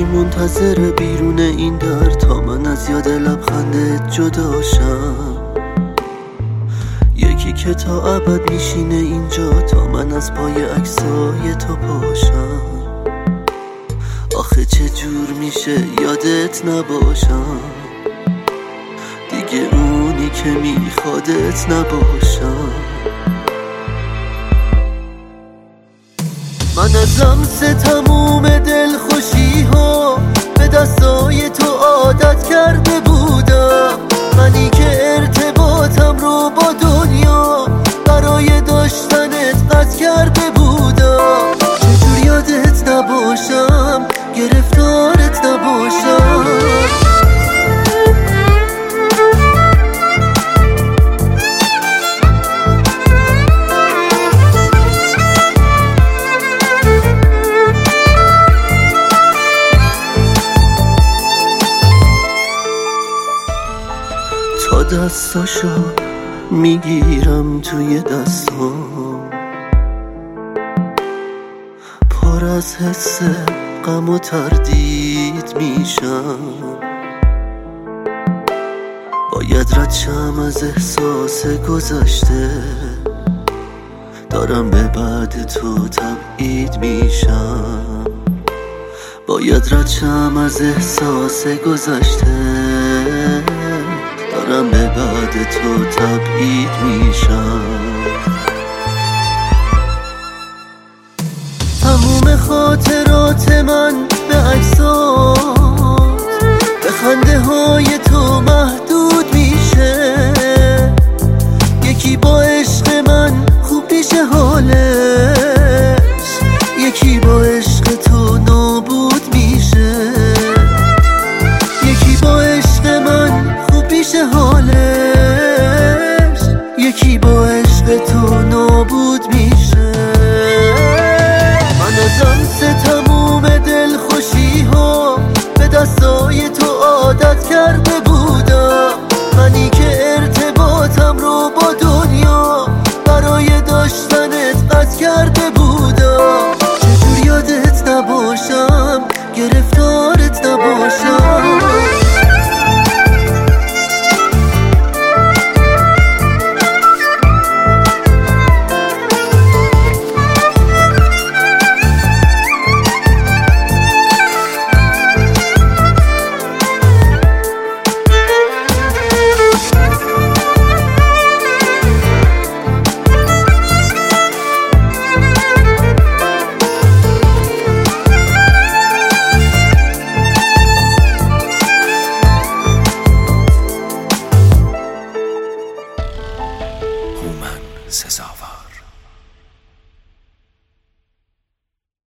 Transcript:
یکی منتظر بیرون این در تا من از یاد لبخندت جداشم، یکی که تا ابد میشینه اینجا تا من از پای عکسای تو پاشم. آخه چه جور میشه یادت نباشم، دیگه اونی که میخوادت نباشم. من از لمس تموم دلخوشی ها به دستای تو عادت کرده بودم، منی که ارتباطم رو با دنیا برای داشتنت قطع کرده بودم. چجور یادت نباشم، گرفتارت نباشم. تا دستاشو میگیرم توی دستام، پر از حس غم و تردید میشم. باید رد شم از احساس گذشته، دارم به بعد تو تبعید میشم. باید رد شم از احساس گذشته، دارم به بعد تو تبعید میشم. تموم خاطرات من به عکسات، به خنده های تو محدود میشه. یکی با عشق من خوب میشه حالش، یکی با عشق